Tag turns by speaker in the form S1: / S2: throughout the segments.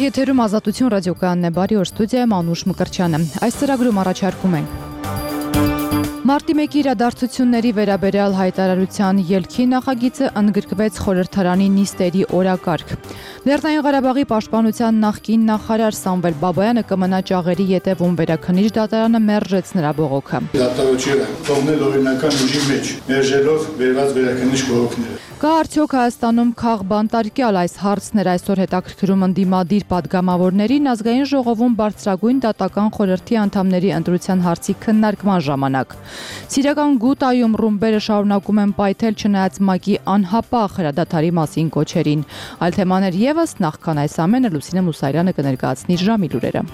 S1: Եթերում Ազատություն ռադիոկայանն է, բարի օր, ստուդիայում Անուշ Մկրտչյանը։ Այս ծրագրում առաջարկում ենք Մարտի 1-ի իրադարձությունների վերաբերյալ հայտարարության ելքի նախագիծը ընդգրկվեց խորհրդարանի նիստերի օրակարգ։ Լեռնային Ղարաբաղի պաշտպանության նախկին նախարար Սամվել Բաբայանը կմնա ճաղերի ետևում, Վերաքննիչ դատարանը մերժեց նրա բողոքը։
S2: Դատավորները թողնել օրինական ուժի մեջ, մերժելով վերված վերաքննիչ բողոքները։
S1: Կա արդյոք Հայաստանում քաղբանտարկյալ այս հարցն էր այսօր հետաքրքրում ընդդիմադիր падգամավորներին ազգային ժողովում բարձրագույն դատական խորհրդի անդամների ընտրության հարցի քննարկման ժամանակ։ Սիրիական Գուտայում ռումբերը շարունակում են պայթել չնայած ՄԱԿ-ի անհապաղ հրադադարի մասին կոչերին։ Այլ թեմաներ ևս, նախքան այս ամենը Լուսինե Մուսարյանը կներկայացնի ժամի լուրերը։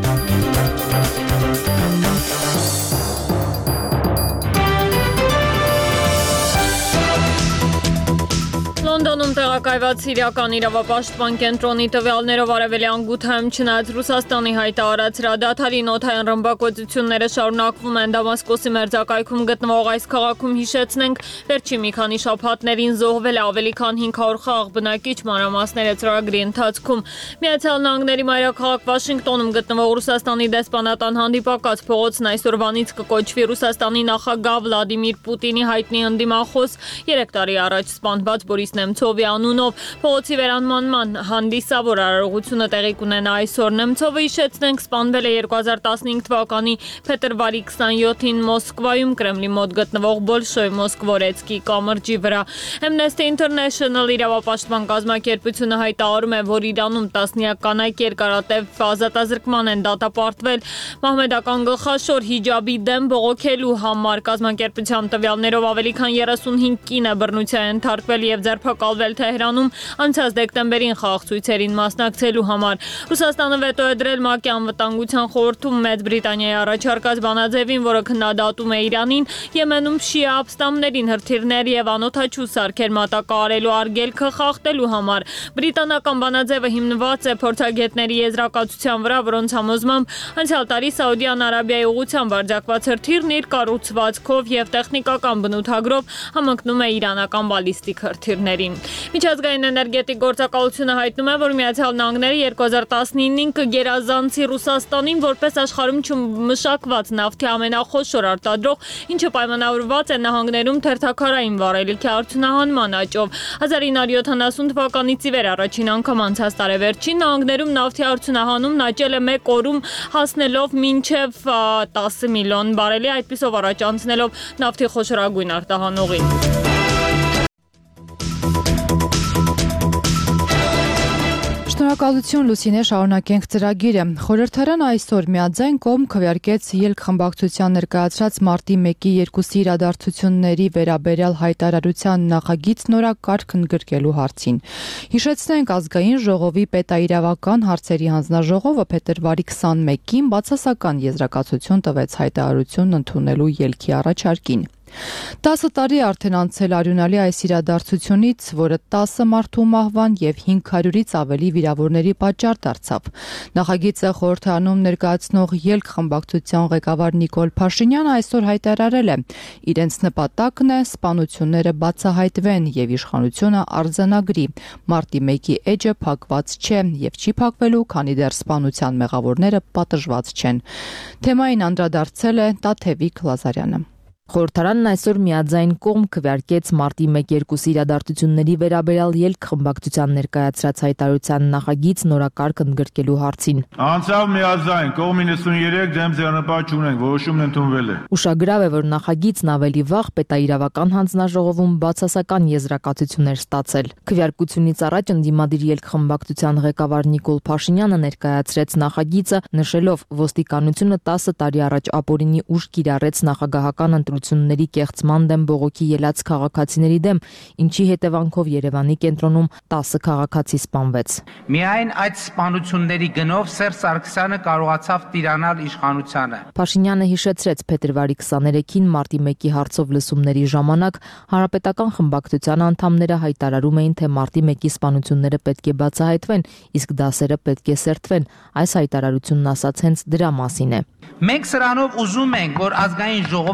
S1: Լոնդոնում տեղակայված սիրիական իրավապաշտպան կենտրոնի տվյալներով արևելյան Գութայում չնայած Ռուսաստանի հայտարարած հրադադարին օդային ռմբակոծությունները շարունակվում են Դամասկոսի մերձակայքում գտնվող այս քաղաքում հիշեցնենք վերջին մի քանի շաբաթներին զոհվել է ավելի քան 500 խաղաղ բնակիչ մանրամասները ծրագրի ընթացքում։ Միացյալ Նահանգների մայրաքաղաք Վաշինգտոնում գտնվող Ռուսաստանի դեսպանատան հանդիպակաց փողոցն այսօրվանից կկոչվի Ռուսաստանի նախագահ Վլադիմիր Պուտինի հայտնի ընդդիմախոս 3 տարի առաջ սպանված Բորիս Նեմցովի անունով։ Փողոցի վերանմանման հանդիսավոր արարողությունը տեղի կունենա այսօր։ Նեմցովը հիշեցնենք սպանվել է 2015 թվականի փետրվարի 27-ին Մոսկվայում Կրեմլի մոտ գտնվող Բոլշոյ Մոսկվորեցկի կամրջի վրա։ Amnesty International իրավապաշտպան կազմակերպությունը հայտարարում է, որ Իրանում տասնյակ կանայք երկարատև ազատազրկման են դատապարտվել մահմեդական գլխաշոր հիջաբի դեմ բողոքելու համար։ Կազմակերպության տվյալներով ավելի քան 35 կին է բռնության ենթարկվել եւ ձերբակալվել Թեհրանում անցած դեկտեմբերին խաղաղցույցերին մասնակցելու համար։ Ռուսաստանը վետո է դրել ՄԱԿ-ի անվտանգության խորհրդում Մեծ Բրիտանիայի առաջարկած բանաձևին, որը քննադատում է Իրանին Եմենում շիա ապստամբներին հրթիռներ եւ անօդաչու սարքեր մատակարարելու արգելքը խախտելու համար։ Բրիտանական բանաձևը հիմնված է փորձագետների եզրակացության վրա, որոնց համոզմամբ անցյալ տարի Սաուդյան Արաբիայի ուղղությամբ արձակված հրթիռն իր կառուցվածքով եւ տեխնիկական բնութագրով համընկնում է իրանական բալիստիկ հրթիռներին։ Միջազգային էներգետիկ գործակալությունը հայտնում է, որ Միացյալ Նահանգները 2019-ին կգերազանցի Ռուսաստանին որպես աշխարհում չմշակված նավթի ամենախոշոր արտադրող, ինչը պայմանավորված է նահանգներում թերթաքարային վառելիքի արդյունահանման աճով։ 1970 թվականից ի վեր առաջին անգամ անցած տարեվերջին նահանգներում նավթի արդյունահանումն աճել է 1 օրում, հասնելով մինչև 10 միլիոն բարելի, այդպիսով առաջ անցնելով նավթի խոշորագույն արտահանողին։ Շնորհակալություն Լուսինե, շարունակենք ծրագիրը։ Խորհրդարանը այսօր միաձայն կողմ քվեարկեց ելքխմբակցության ներկայացրած մարտի 1-ի 2-ի իրադարձությունների վերաբերյալ հայտարարության նախագիծ նորակարգ ընդգրկելու հարցին։ Հիշեցնենք, ազգային ժողովի պետաիրավական հարցերի հանձնաժողովը փետրվարի 21-ին բացասական եզրակացություն տվեց հայտարարությունն ընդունելու ելքի առաջարկին։ 10 տարի արդեն անցել արյունալի այս իրադարձությունից, որը 10 մարդու մահվան եւ 500-ից ավելի վիրավորների պատճառ դարձավ։ Նախագիծը խորհրդարանում ներկայացնող ելքխմբակցության ղեկավար Նիկոլ Փաշինյանը այսօր հայտարարել է. իրենց նպատակն է սպանությունները բացահայտվեն եւ իշխանությունը արձանագրի։ Մարտի 1-ի էջը փակված չէ եւ չի փակվելու, քանի դեռ սպանության մեղավորները պատժված չեն։ Թեմային անդրադարձել է Տաթևիկ Լազարյանը։
S3: Խորհրդարանն այսօր միաձայն կողմ քվեարկեց մարտի 1-2 իրադարձությունների վերաբերյալ ելքխմբակցության ներկայացրած հայտարարության նախագիծ նորակարգ ընդգրկելու հարցին։
S2: Անցավ միաձայն, կողմ 93 դեմ ձեռնպատ չունենք, որոշումն ընդունվել է։
S3: Ուշագրավ է, որ նախագիծն ավելի վաղ պետաիրավական հանձնաժողովում բացասական եզրակացություն էր ստացել։ Քվեարկությունից առաջ ընդդիմադիր ելքխմբակցության ղեկավար Նիկոլ Փաշինյանը ներկայացրեց նախագիծը, նշելով, ոստիկանությունը 10 տարի առաջ ապօրինի ուժ կիրառեց նախագահական ընտրությունների կեղծման դեմ բողոքի ելած քաղաքացիների դեմ, ինչի հետևանքով Երևանի կենտրոնում 10 քաղաքացի սպանվեց։
S4: Միայն այդ սպանությունների գնով Սերժ Սարգսյանը կարողացավ տիրանալ իշխանությանը։
S3: Փաշինյանը հիշեցրեց փետրվարի 23-ին մարտի 1-ի հարցով լսումների ժամանակ հանրապետական խմբակցության անդամները հայտարարում էին, թե մարտի 1-ի սպանությունները պետք է բացահայտվեն, իսկ դասերը պետք է սերտվեն։ Այս հայտարարությունն ասած հենց դրա մասին է։
S4: Մենք սրանով ուզում ենք, որ ազգային ժողովը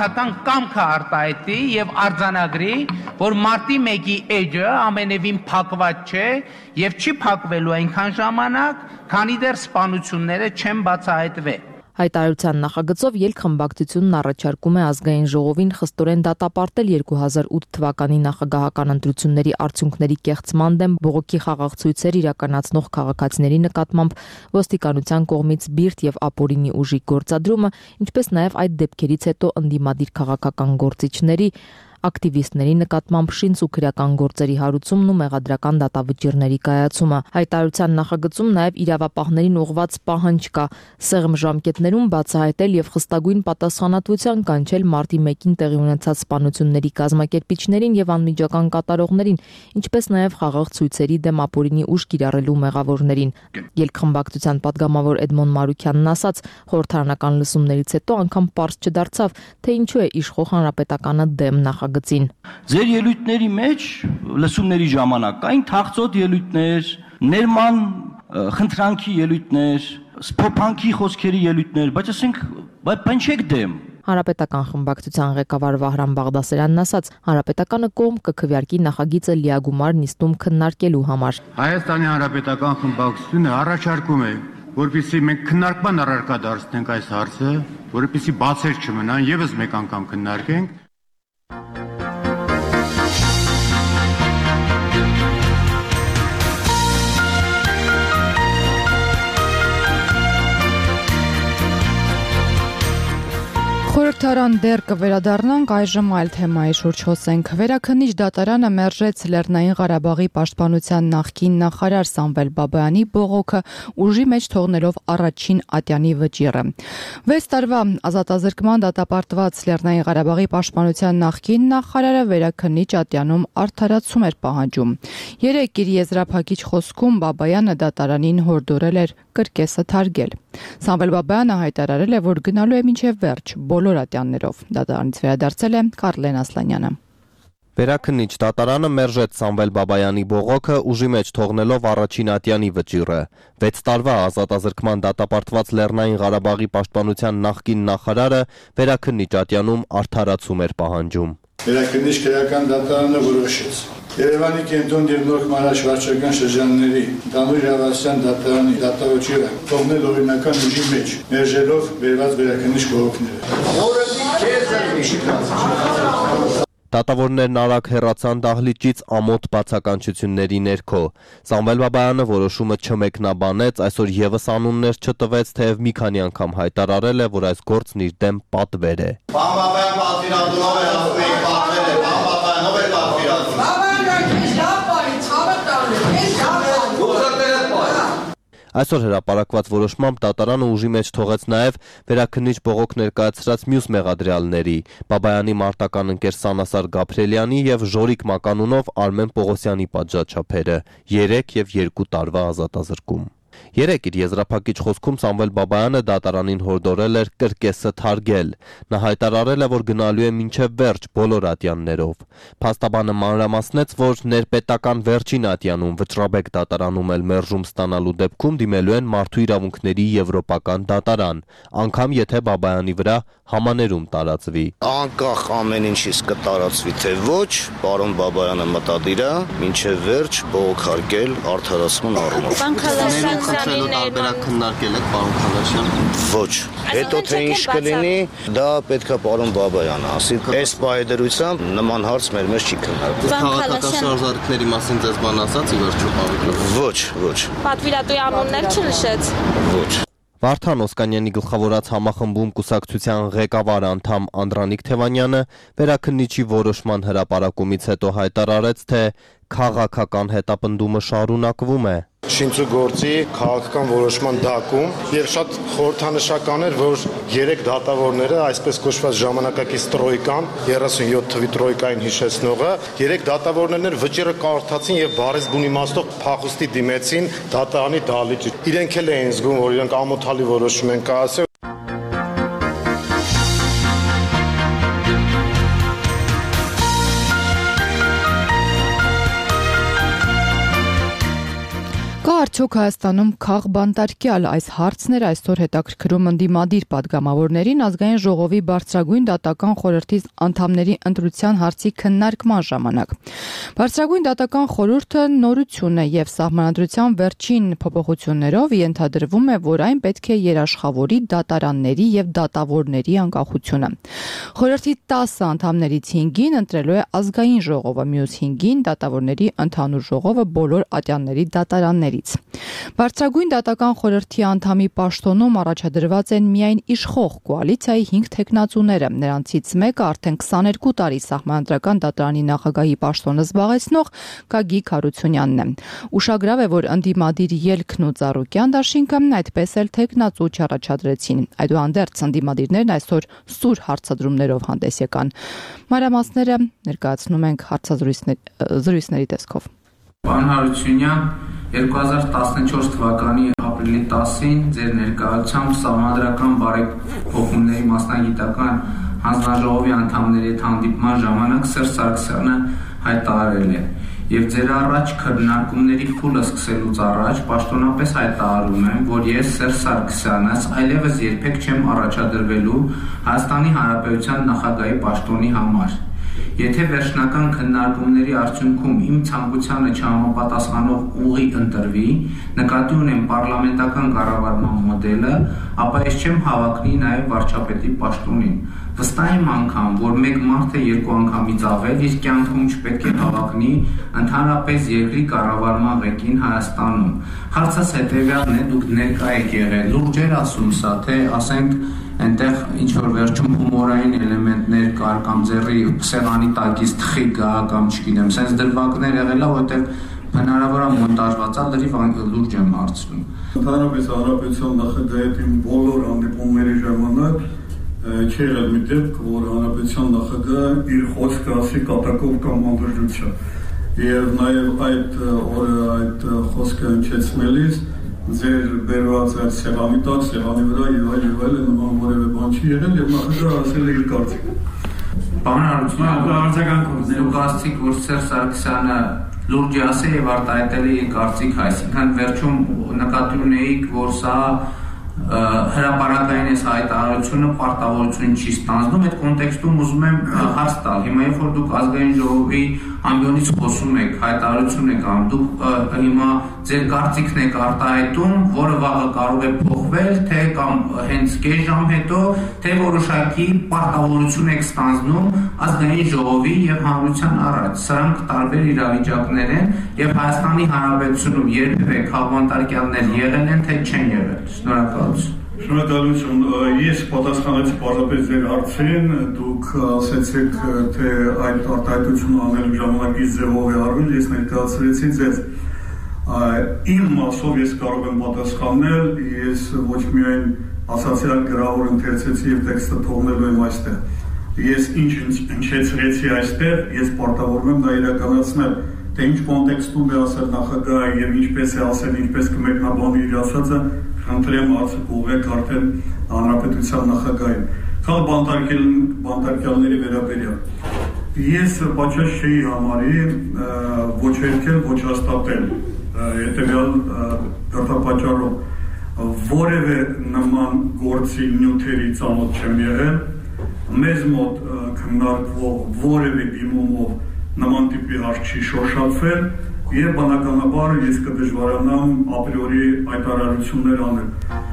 S4: քաղաքական կամքը արտահայտի եւ արձանագրի, որ մարտի 1-ի էջը ամենևին փակված չէ եւ չի փակվելու այնքան ժամանակ, քանի դեռ սպանությունները չեն բացահայտվել։
S3: Հայտարարության նախագծով ելքխմբակցությունն առաջարկում է ազգային ժողովին խստորեն դատապարտել 2008 թվականի նախագահական ընտրությունների արդյունքների կեղծման դեմ բողոքի խաղաղ ցույցեր իրականացնող քաղաքացիների նկատմամբ ոստիկանության կողմից բիրտ եւ ապօրինի ուժի գործադրումը, ինչպես նաեւ այդ դեպքերից հետո ընդդիմադիր քաղաքական գործիչների ակտիվիստների նկատմամբ շինցուքրական գործերի հարուցումն ու մեղադրական դատավճիռների կայացումը։ Հայտարարության նախագծում նաև իրավապահներին ուղղված պահանջ կա սեղմ ժամկետներում բացահայտել եւ խստագույն պատասխանատվության կանչել մարտի 1-ին տեղի ունեցած սպանությունների կազմակերպիչներին եւ անմիջական կատարողներին, ինչպես նաև խաղաղ ցույցերի դեմ ապօրինի ուժ կիրառելու մեղավորներին։ Ելքխմբակցության падգամավոր Էդմոն Մարուքյանն ասաց, խորհրդարանական լսումներից հետո անգամ պարզ չդարձավ, թե ինչու է իշխող հանրապետականը դեմ նախագծին։
S5: Ձեր ելույթների մեջ լսումների ժամանակ կային թախծոտ ելույթներ, ներման խնդրանքի ելույթներ, սփոփանքի խոսքերի ելույթներ, բայց ասենք, բան չեք դեմ։
S3: Հանրապետական խմբակցության ղեկավար Վահրամ Բաղդասարյանն ասաց, հանրապետականը կողմ կքվեարկի նախագիծը լիագումար նիստում քննարկելու համար։
S6: Հայաստանի հանրապետական խմբակցությունը առաջարկում է, որպեսզի մենք քննարկման առարկա դարձնենք այս հարցը, որպեսզի բացեր չմնան, եւս մեկ անգամ քննարկենք։
S7: Խորհրդարան դեռ կվերադառնանք, այժմ այլ թեմայի շուրջ խոսենք։ Վերաքննիչ դատարանը մերժեց Լեռնային Ղարաբաղի պաշտպանության նախկին նախարար Սամվել Բաբայանի բողոքը, ուժի մեջ թողնելով առաջին ատյանի վճիռը։ 6 տարվա ազատազրկման դատապարտված Լեռնային Ղարաբաղի պաշտպանության նախկին նախարարը վերաքննիչ ատյանում արդարացում էր պահանջում։ Երեկ իր եզրափակիչ խոսքում Բաբայանը դատարանին հորդորել էր կրկեսը թարգել։ Սամվել Բաբայանը հայտարարել է, որ գնալու է մինչև վերջ բոլոր ատյաններով։ Դատարանից վերադարձել է Կարլեն Ասլանյանը։
S8: Վերաքննիչ դատարանը մերժեց Սամվել Բաբայանի բողոքը, ուժի մեջ թողնելով առաջին ատյանի վճիռը։ 6 տարվա ազատազրկման դատապարտված Լեռնային Ղարաբաղի պաշտպանության նախկին նախարարը վերաքննիչ ատյանում արդարացում էր պահանջում։
S2: Վերաքննիչ քրեական դատարանը որոշեց Երևանի կենտրոն եւ Նոր Մարաշ վարչական շրջանների Դանուր Իրավասյան դատարանի դատավճիռը թողնել օրինական ուժի մեջ, մերժելով վերված վերաքննիչ բողոքները։
S8: Դատավորներն արագ հեռացան դահլիճից ամոթ բացականչությունների ներքո։ Սամվել Բաբայանը որոշումը չմեկնաբանեց, այսօր եւս անուններ չտվեց, թեև մի քանի անգամ հայտարարել է, որ այս գործն իր դեմ պատվեր է։
S9: Պարոն Բաբայան պատվիրատունով է ասում եք պատվեր է, պարոն Բաբայանով է պատվիրատուն։
S8: Այսօր հրապարակված որոշմամբ դատարանը ուժի մեջ թողեց նաև վերաքննիչ բողոք ներկայացրած մյուս մեղադրյալների՝ Բաբայանի մարտական ընկեր Սանասար Գաբրելյանի եւ Ժորիկ Մականունով Արմեն Պողոսյանի պատժաչափերը 3 եւ 2 տարվա ազատազրկում։ Երեկ իր եզրափակիչ խոսքում Սամվել Բաբայանը դատարանին հորդորել էր կրկեսը թարգել։ Նա հայտարարել է, որ գնալու է մինչև վերջ բոլոր ատյաններով։ Փաստաբանը մանրամասնեց, որ ներպետական վերջին ատյանում վճռաբեկ դատարանում էլ մերժում ստանալու դեպքում դիմելու են մարդու իրավունքների եվրոպական դատարան, անգամ եթե Բաբայանի վրա համաներում տարածվի։
S9: Անկախ ամեն ինչից կտարածվի թե ոչ, պարոն Բաբայանը մտադիր է մինչև վերջ բողոք հարգել արդարացման առումով։
S8: Խնդրելու տարբերակ քննարկել եք, պարոն Քալաշյան։
S9: Ոչ։ Հետո թե ինչ կլինի, դա պետքա պարոն Բաբայանը ասի։ Այս պայդրությամբ նման հարց մեր մեջ չի քննարկվում։
S8: Քաղաքական շարժարքների մասին ձեզ բան ասաց ի վերջո պարոն։
S9: Ոչ։
S10: Պատվիրատուի անուններ չնշեց։
S9: Ոչ։
S8: Վարդան Օսկանյանի գլխավորած համախմբում կուսակցության ղեկավար անդամ Անդրանիկ Թևանյանը վերաքննիչի որոշման հրապարակումից հետո հայտարարեց, թե քաղաքական հետապնդումը շարունակվում է։
S11: Շինցուգործի քաղաքական որոշման դակում եւ շատ խորհրդանշական էր, որ 3 դատավորները, այսպես կոչված ժամանակակից տրոյկան, 37 թվի տրոյկային հիշեցնողը, 3 դատավորներն վճիռը կարդացին եւ բարես բուն իմաստով փախուստի դիմեցին դատարանի դահլիճի։ Իրենք էլ էին զգում, որ իրենք ամոթալի որոշում են կայացրել։
S7: Կա արդյոք Հայաստանում քաղ բանտարկյալ այս հարցն էր այսօր հետաքրքրում ընդդիմադիր падգամավորներին ազգային ժողովի բարձրագույն դատական խորհրդի անդամների ընտրության հարցի քննարկման ժամանակ։ Բարձրագույն դատական խորհուրդը նորություն է եւ սահմանադրության վերջին փոփոխություններով ենթադրվում է, որ այն պետք է երաշխավորի դատարանների եւ դատավորների անկախությունը։ Խորհրդի 10 անդամներից 5-ին ընտրելու է ազգային ժողովը, մյուս 5-ին դատավորների ընդհանուր ժողովը բոլոր ատյանների դատարաններից։ Բարձրագույն դատական խորհրդի անդամի պաշտոնում առաջադրված են միայն իշխող կոալիցիայի 5 թեկնածուները, նրանցից մեկը արդեն 22 տարի սահմանադրական դատարանի նախագահի պաշտոնը զբաղեցնող Գագիկ Հարությունյանն է։ Ուշագրավ է, որ ընդդիմադիր Ելքն ու Ծառուկյան դաշինքը այդպես էլ թեկնածու չառաջադրեցին։ Այդուհանդերձ ընդդիմադիրներն այսօր սուր հարցադրումներով հանդես եկան։ Մանրամասները ներկայացնում ենք զրույցների տեսքով։
S4: Պարոն Հարությունյան, 2014 թվականի ապրիլի 10-ին ձեր ներկայությամբ սահմանադրական բարեփոխումների մասնագիտական հանձնաժողովի անդամների հետ հանդիպման ժամանակ Սերժ Սարգսյանը հայտարարել է եւ ձեր առաջ քննարկումների փուլը սկսելուց առաջ պաշտոնապես հայտարարում եմ, որ ես Սերժ Սարգսյանս այլևս երբեք չեմ առաջադրվելու Հայաստանի Հանրապետության նախագահի պաշտոնի համար։ Եթե վերջնական քննարկումների արդյունքում իմ ցանկությանը չհամապատասխանող ուղի ընտրվի, նկատի ունեմ պարլամենտական կառավարման մոդելը, ապա ես չեմ հավակնի նաև վարչապետի պաշտոնին։ Վստահ եմ անգամ, որ մեկ մարդը երկու անգամից ավել իր կյանքում չպետք է հավակնի ընդհանրապես երկրի կառավարման ղեկին Հայաստանում։ Հարցս հետևյալն է, դուք ներկա եք եղել, լուրջ էր ասում սա, թե ասենք այնտեղ ինչ-որ վերջում հումորային էլեմենտներ կար կամ ձեռի սեղանի տակից թխի գա կամ չգիտեմ, սենց դրվագներ եղել է, որտեղ հնարավոր է մոնտաժված է, լրիվ լուրջ եմ հարցնում։
S12: Ընդհանրապես Հանրապետության նախագահի հետ իմ բոլոր հանդիպումների ժամանակ չի եղել մի դեպք, որ Հանրապետության նախագահը իր խոսքը ասի կատակով կամ անդրժությամբ։ Եվ նաև այդ օրը այդ խոսքը հնչեցնելիս ձեր բերված այդ սեղանի տակ, սեղանի վրա եւ այլ նման որևէ բան չի եղել եւ նախագահը ասել է իր կարծիքը։
S4: Պարոն Հարությունյան, արձագանքով դուք ասացիք, որ Սերժ Սարգսյանը լուրջ է ասել եւ արտահայտել է իր կարծիքը, այսինքն վերջում նկատի ունեիք, որ սա հրապարակային այս հայտարարությունը պարտավորություն չի ստանձնում, այդ կոնտեքստում ուզում եմ հարց տալ։ Հիմա երբ որ դուք ազգային ժողովի ամբիոնից խոսում եք, հայտարարություն եք անում, դուք հիմա ձեր կարծիքն եք արտահայտում, որը վաղը կարող է փոխվել, թե կամ հենց կես ժամ հետո, թե որոշակի պարտավորություն եք ստանձնում ազգային ժողովի եւ հանրության առաջ։ Սրանք տարբեր իրավիճակներ են եւ Հայաստանի Հանրապետությունում երբևէ քաղաքավարականներ եղել են, թե չեն եղել։ Շնորհակալություն։
S12: Շնորհակալություն։ Ես պատասխանեցի պարզապես ձեր հարցին, դուք ասեցիք, թե այդ արտահայտությունը անելու ժամանակից ձևով է արվել, ես ներկայացրեցի ձեզ։ Իմ մասով ես կարող եմ պատասխանել, ես ոչ միայն ասացիալ գրավոր ընթերցեցի եւ տեքստը թողնելու եմ այստեղ։ Ես ինչ հնչեցրեցի այստեղ, ես պարտավորվում եմ դա իրականացնել, թե ինչ կոնտեքստում է ասել նախագահը եւ ինչպես է ասել, ինչպես կմեկնաբանի իր ասածը, խնդրեմ ուղղեք արդեն հանրապետության նախագահին։ Խաղ բանտարկյալների վերաբերյալ։ Ես պատշաճ չէի համարի ոչ երկել, ոչ հաստատել հետևյալ դրդապատճառով որևէ նման գործի նյութերի ծանոթ չեմ եղել, մեզ մոտ քննարկվող որևէ դիմումով նման տիպի հարց չի շոշափվել եւ բնականաբար ես կդժվարանամ ապրիորի հայտարարություններ անել։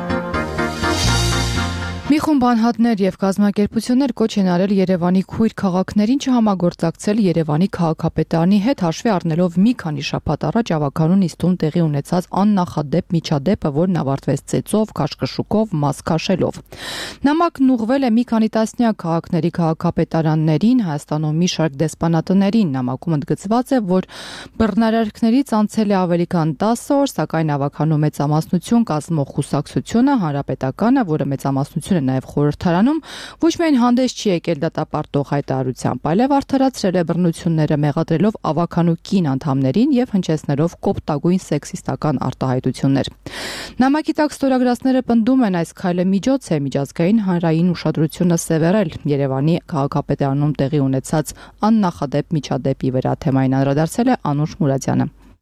S7: Մի խումբ անհատներ եւ կազմակերպություններ կոչ են արել Երևանի քույր քաղաքներին չհամագործակցել Երևանի քաղաքապետարանի հետ հաշվի առնելով մի քանի շաբաթ առաջ ավականու նիստում տեղի ունեցած աննախադեպ միջադեպը, որն ավարտվեց ծեծով, քաշքշուկով, մաս քաշելով։ Նամակն ուղղվել է մի քանի տասնյակ քաղաքների քաղաքապետարաններին, Հայաստանում մի շարք դեսպանատներին։ Նամակում ընդգծված է, որ բռնարարքներից անցել է ավելի քան 10 օր, սակայն ավականու մեծամասնություն կազմող խուսակցությունը հանրապետականը, որը մեծամասնություն նաև խորհրդարանում ոչ միայն հանդես չի եկել դատապարտող հայտարարությամբ, այլև արդարացրել է բռնությունները մեղադրելով ավականու կին անդամներին եւ հնչեցնելով կոպտագույն սեքսիստական արտահայտություններ։ Նամակի տակ ստորագրածները պնդում են այս քայլը միջոց է միջազգային հանրային ուշադրությունը սևեռել Երևանի քաղաքապետարանում տեղի ունեցած աննախադեպ միջադեպի վրա։ Թեմային անդրադարձել է Անուշ Մուրադյանը։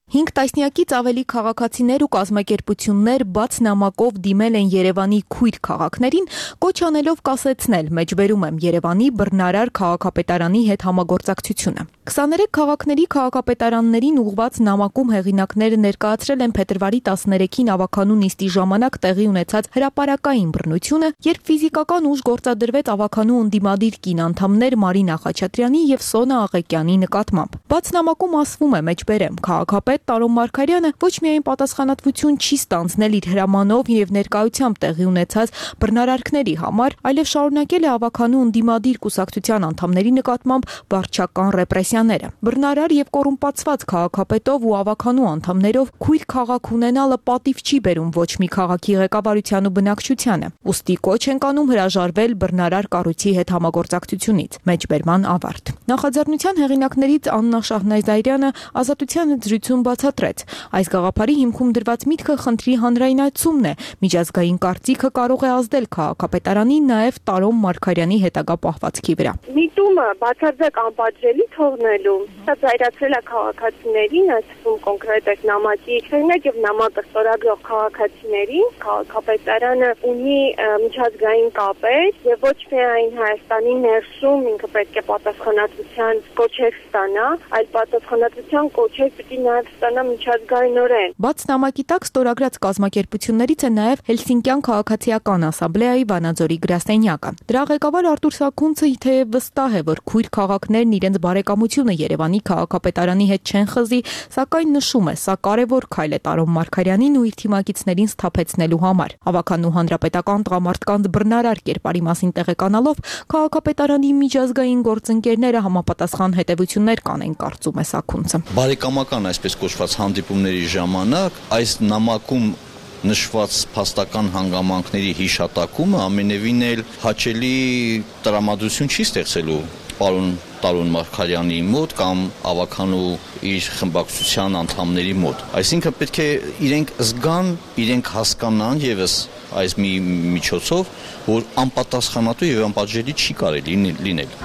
S13: 5 տասնյակից ավելի քաղաքացիներ ու կազմակերպություններ բաց նամակով դիմել են Երևանի քույր քաղաքներին, կոչ անելով կասեցնել, մեջբերում եմ Երևանի բռնարար քաղաքապետարանի հետ համագործակցությունը։ 23 քաղաքների քաղաքապետարաններին ուղղված նամակում հեղինակները ներկայացրել են փետրվարի 13-ին ավականու նիստի ժամանակ տեղի ունեցած հրապարակային բռնությունը, երբ ֆիզիկական ուժ գործադրվեց ավականու ընդդիմադիր կին անդամներ Մարինա Խաչատրյանի եւ Սոնա Աղեկյանի նկատմամբ։ Բաց նամակում ասվում է, մեջբերեմ, քաղաքապետ Տարոն Մարգարյանը ոչ միայն պատասխանատվություն չի ստանձնել իր հրամանով եւ ներկայությամբ տեղի ունեցած բռնարարքների համար, այլև շարունակել է ավականու ընդդիմադիր կուսակցության անդամների նկատմամբ վարչական ռեպրեսիաները։ Բռնարար եւ կոռումպացված քաղաքապետով ու ավականու անդամներով քույր քաղաք ունենալը պատիվ չի բերում ոչ մի քաղաքի ղեկավարության ու բնակչությանը։ Ուստի կոչ են անում հրաժարվել բռնարար կառույցի հետ համագործակցությունից։ Մեջբերման ավարտ։ Նախաձեռնության հեղինակներից Աննա Շահնազարյանը Ազատության զրույցում բացատրեց. այս գաղափարի հիմքում դրված միտքը խնդրի հանրայնացումն է, միջազգային կարծիքը կարող է ազդել քաղաքապետարանի նաև Տարոն Մարգարյանի հետագա պահվածքի վրա։
S14: Միտումը բացարձակ անպատժելի թողնելու, սա զայրացրել է քաղաքացիներին, այսինքն կոնկրետ այս նամակի հեղինակ եւ նամակը ստորագրող քաղաքացիներին, քաղաքապետարանը ունի միջազգային կապեր եւ ոչ միայն Հայաստանի ներսում ինքը պետք է պատասխանատվության կոչեր ստանա, այլ պատասխանատվության կոչեր պիտի նաև ստանա միջազգայինորեն։
S13: Բաց նամակի տակ ստորագրած կազմակերպություններից է նաև Հելսինկյան քաղաքացիական ասամբլեայի Վանաձորի գրասենյակը։ Դրա ղեկավար Արտուր Սաքունցը թեև վստահ է, որ քույր քաղաքներն իրենց բարեկամությունը Երևանի քաղաքապետարանի հետ չեն խզի, սակայն նշում է, սա կարևոր քայլ է Տարոն Մարգարյանին ու իր թիմակիցներին սթափեցնելու համար։ Ավականու հանրապետական տղամարդկանց բռնարար կերպարի մասին տեղեկանալով քաղաքապետարանի միջազգային գործընկերները համապատասխան հետևություններ կանեն, կարծում է Սաքունցը։
S15: Բարեկամական այսպես կոչված հանդիպումների ժամանակ այս նամակում նշված փաստական հանգամանքների հիշատակումը ամենևին էլ հաճելի տրամադրություն չի ստեղծելու պարոն Տարոն Մարգարյանի մոտ կամ ավականու իր խմբակցության անդամների մոտ։ Այսինքն պետք է իրենք զգան, իրենք հասկանան եւս այս մի միջոցով, որ անպատասխանատու եւ անպատժելի չի կարելի լինել։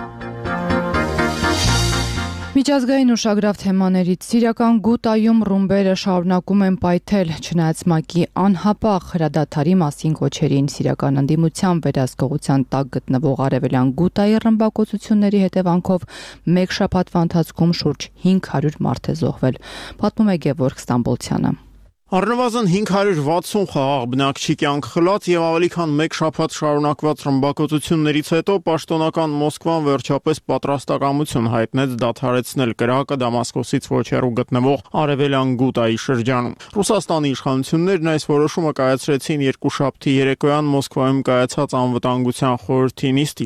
S7: Միջազգային ուշագրավ թեմաներից Սիրիական Գուտայում ռումբերը շարունակում են պայթել, չնայած ՄԱԿ-ի անհապաղ հրադադարի մասին կոչերին սիրիական ընդդիմության վերահսկողության տակ գտնվող արևելյան Գուտայի ռմբակոծությունների հետևանքով մեկ շաբաթվա ընթացքում շուրջ 500 մարդ է զոհվել, պատմում է Գևորգ Ստամբոլցյանը։
S16: Առնվազն 560 խաղաղ բնակչի կյանք խլած եւ ավելի քան մեկ շաբաթ շարունակված ռմբակոծություններից հետո պաշտոնական Մոսկվան վերջապես պատրաստակամություն հայտնեց դադարեցնել կրակը Դամասկոսից ոչ հեռու գտնվող արևելյան Գուտայի շրջանում։ Ռուսաստանի իշխանություններն այս որոշումը կայացրեցին երկուշաբթի երեկոյան Մոսկվայում կայացած անվտանգության խորհրդի նիստի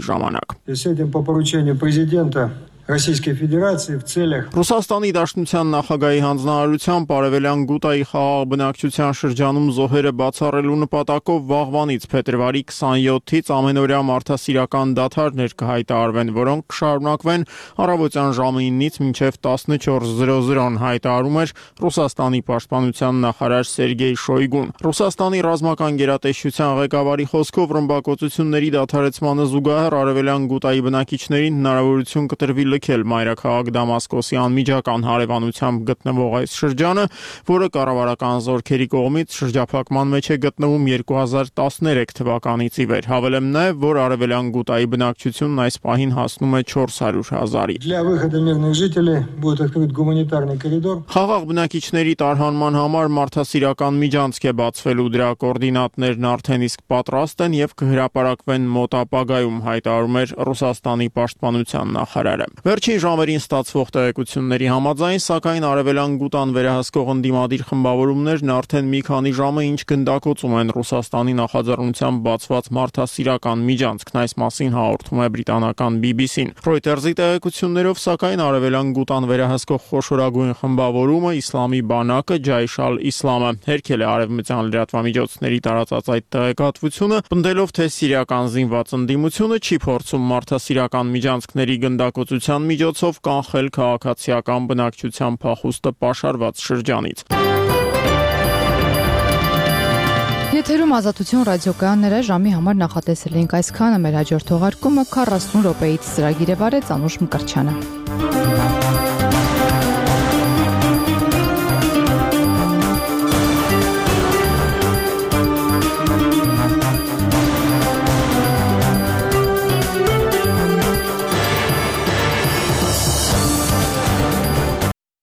S16: ժամանակ։
S17: Российской Федерации в целях
S16: Ռուսաստանի Դաշնության նախագահի հանձնարարությամբ արևելյան Գուտայի խաղաղ բնակչության շրջանում զոհերը բացառելու նպատակով վաղվանից փետրվարի 27-ից ամենօրյա մարդասիրական դադարներ կհայտարարվեն, որոնք կշարունակվեն առավոտյան ժամը 9-ից մինչև 14:00-ն, հայտարարում էր Ռուսաստանի պաշտպանության նախարար Սերգեյ Շոյգուն։ Ռուսաստանի ռազմական գերատեսչության ղեկավարի խոսքով ռմբակոծությունների դադարեցմանը զուգահեռ արևելյան Գուտայի բնակիչներին հնարավորություն կտրվի լքել մայրաքաղաք Դամասկոսի անմիջական հարևանությամբ գտնվող այս շրջանը, որը կառավարական զորքերի կողմից շրջափակման մեջ է գտնվում 2013 թվականից ի վեր։ Հավելեմ նաև, որ արևելյան Գուտայի բնակչությունն այս պահին հասնում է 400,000-ի։
S17: Для выхода мирных жителей будет открыт гуманитарный коридор.
S16: Խաղաղ բնակիչների տարհանման համար մարդասիրական միջանցք է բացվելու, դրա կոորդինատներն արդեն իսկ պատրաստ են եւ կհրապարակվեն մոտ ապագայում, հայտարարում էր Ռուսաստանի պաշտպանության նախարարը։ Վերջին ժամերին ստացվող տեղեկությունների համաձայն, սակայն արևելյան Գուտան վերահսկող ընդդիմադիր խմբավորումներն արդեն մի քանի ժամ է ինչ գնդակոծում են Ռուսաստանի նախաձեռնությամբ բացված մարդասիրական միջանցքն, այս մասին հաղորդում է բրիտանական BBC-ն։ Reuters-ի տեղեկություններով, սակայն արևելյան Գուտան վերահսկող խոշորագույն խմբավորումը Իսլամի բանակը Ջայշ ալ-Իսլամը հերքել է արևմտյան լրատվամիջոցների տարածած այդ տեղեկատվությունը, պնդելով, թե սիրիական զինված ընդդիմությունը չի փորձում մարդասիրական միջանցքների գնդակոծության միջոցով կանխել քաղաքացիական բնակչության փախուստը պաշարված շրջանից։
S7: Եթերում Ազատություն ռադիոկայանները ժամի համար նախատեսել ենք այսքանը, մեր հաջորդ թողարկումը 40 րոպեից ծրագիր է վարեց Անուշ Մկրտչյանը։